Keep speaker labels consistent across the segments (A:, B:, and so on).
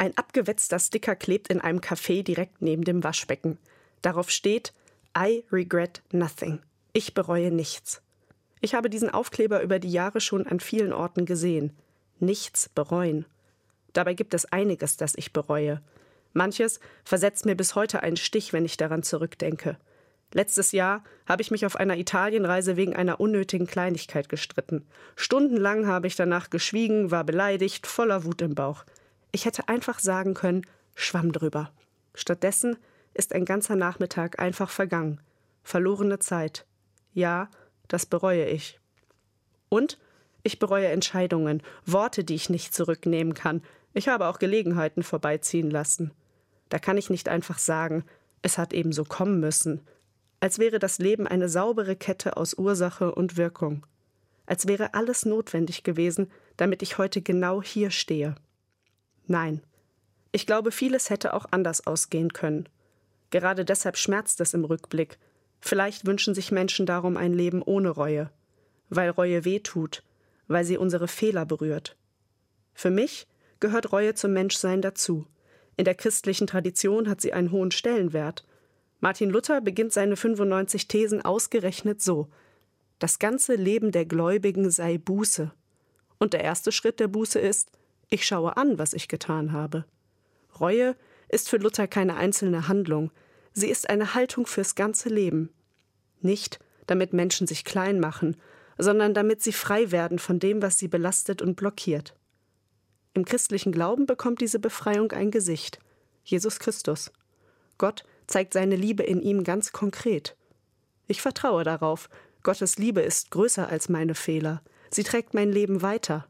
A: Ein abgewetzter Sticker klebt in einem Café direkt neben dem Waschbecken. Darauf steht: I regret nothing. Ich bereue nichts. Ich habe diesen Aufkleber über die Jahre schon an vielen Orten gesehen. Nichts bereuen. Dabei gibt es einiges, das ich bereue. Manches versetzt mir bis heute einen Stich, wenn ich daran zurückdenke. Letztes Jahr habe ich mich auf einer Italienreise wegen einer unnötigen Kleinigkeit gestritten. Stundenlang habe ich danach geschwiegen, war beleidigt, voller Wut im Bauch. Ich hätte einfach sagen können: Schwamm drüber. Stattdessen ist ein ganzer Nachmittag einfach vergangen. Verlorene Zeit. Ja, das bereue ich. Und ich bereue Entscheidungen, Worte, die ich nicht zurücknehmen kann. Ich habe auch Gelegenheiten vorbeiziehen lassen. Da kann ich nicht einfach sagen: Es hat eben so kommen müssen. Als wäre das Leben eine saubere Kette aus Ursache und Wirkung. Als wäre alles notwendig gewesen, damit ich heute genau hier stehe. Nein, ich glaube, vieles hätte auch anders ausgehen können. Gerade deshalb schmerzt es im Rückblick. Vielleicht wünschen sich Menschen darum ein Leben ohne Reue. Weil Reue wehtut, weil sie unsere Fehler berührt. Für mich gehört Reue zum Menschsein dazu. In der christlichen Tradition hat sie einen hohen Stellenwert. Martin Luther beginnt seine 95 Thesen ausgerechnet so: Das ganze Leben der Gläubigen sei Buße. Und der erste Schritt der Buße ist: Ich schaue an, was ich getan habe. Reue ist für Luther keine einzelne Handlung. Sie ist eine Haltung fürs ganze Leben. Nicht, damit Menschen sich klein machen, sondern damit sie frei werden von dem, was sie belastet und blockiert. Im christlichen Glauben bekommt diese Befreiung ein Gesicht: Jesus Christus. Gott zeigt seine Liebe in ihm ganz konkret. Ich vertraue darauf. Gottes Liebe ist größer als meine Fehler. Sie trägt mein Leben weiter.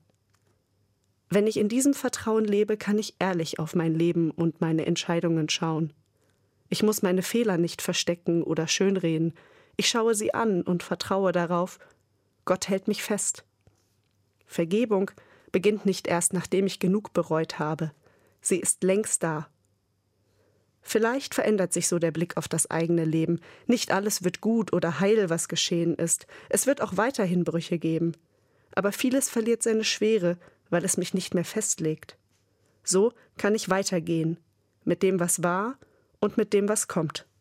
A: Wenn ich in diesem Vertrauen lebe, kann ich ehrlich auf mein Leben und meine Entscheidungen schauen. Ich muss meine Fehler nicht verstecken oder schönreden. Ich schaue sie an und vertraue darauf: Gott hält mich fest. Vergebung beginnt nicht erst, nachdem ich genug bereut habe. Sie ist längst da. Vielleicht verändert sich so der Blick auf das eigene Leben. Nicht alles wird gut oder heil, was geschehen ist. Es wird auch weiterhin Brüche geben. Aber vieles verliert seine Schwere, weil es mich nicht mehr festlegt. So kann ich weitergehen, mit dem, was war und mit dem, was kommt.